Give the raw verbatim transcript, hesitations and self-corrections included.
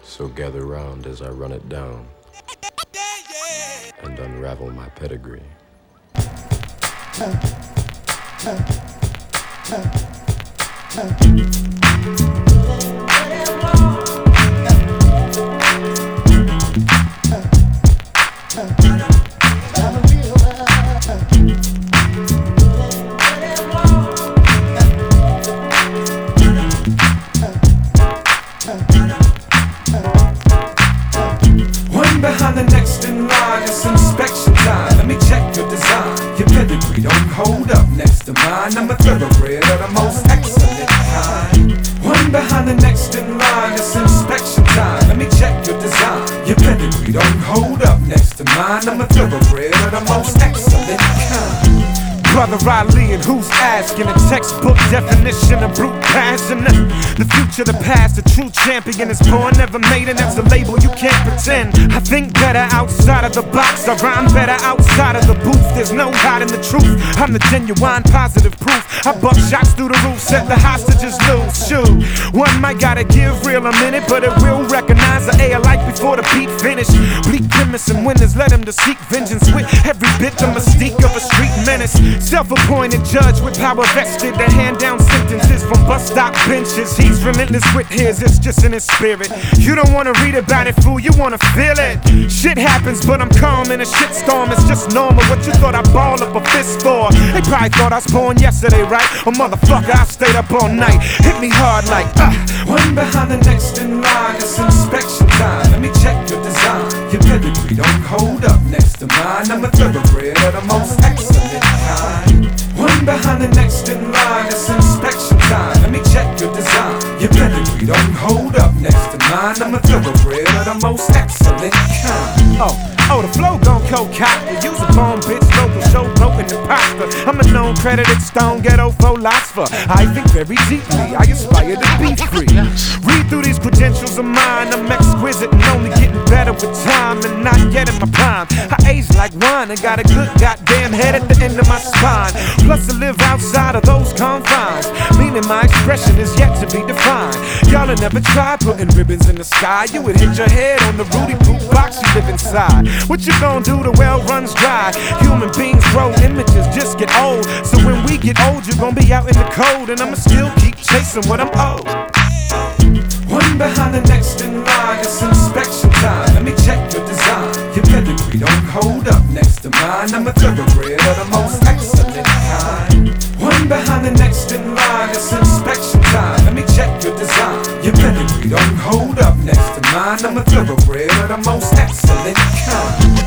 So gather round as I run it down and unravel my pedigree. Behind the next in line, it's inspection time. Let me check your design. Your pedigree don't hold up next to mine. I'm a thoroughbred of the most excellent kind. One behind the next in line, it's inspection time. Let me check your design. Your pedigree don't hold up next to mine. I'm a thoroughbred of the most excellent kind. Brother Ali, and who's asking? A textbook definition of brute passion. The future, the past, the true champion is born, never made, and that's a label you can't pretend. I think better outside of the box, I rhyme better outside of the booth. There's no hiding the truth, I'm the genuine positive proof. I buck shots through the roof, set the hostages loose. Shoot, one might gotta give real a minute, but it will recognize the A alike before the beat finish. Bleak grimace and winners, let him to seek vengeance with every bit the mystique of a street menace. Self-appointed judge with power vested to hand down sentences from bus stop benches. He's relentless with his, it's just in his spirit. You don't wanna read about it, fool, you wanna feel it. Shit happens, but I'm calm in a shitstorm. It's just normal, what you thought I ball up a fist for? They probably thought I was born yesterday, right? Oh motherfucker, I stayed up all night. Hit me hard like, ah. One behind the next in line, it's inspection time. Let me check your design. Your pedigree don't hold up next to mine. I'm a thoroughbred of the most excellent kind. One behind the next in line, it's inspection time. Let me check your design. Your pedigree don't hold up next to mine. I'm a thoroughbred of the most excellent kind. Oh, oh, the flow gon' cold cop. Use a bone, bitch, local show, broken imposter. I'm a known credited stone ghetto philosopher. I think very deeply, I aspire to be free. Read through these credentials of mine, I'm exquisite and only getting better with time, and not yet in my prime. I age like wine and got a good goddamn head at the end of my spine. Plus I live outside of those confines, meaning my expression is yet to be defined. Y'all have never tried putting ribbons in the sky. You would hit your head on the Rudy Poop box you live inside. What you gonna do? The well runs dry. Human beings grow, images just get old. So when we get old, you're gonna be out in the cold, and I'ma still keep chasing what I'm owed. One behind the next in line, it's inspection time. Let me check your design. Your pedigree don't hold up next to mine. I'm a thoroughbred of the most excellent kind. One behind the next in line, it's inspection time. Let me check your design. Your pedigree don't hold up next to mine. I'm a thoroughbred of the most excellent kind.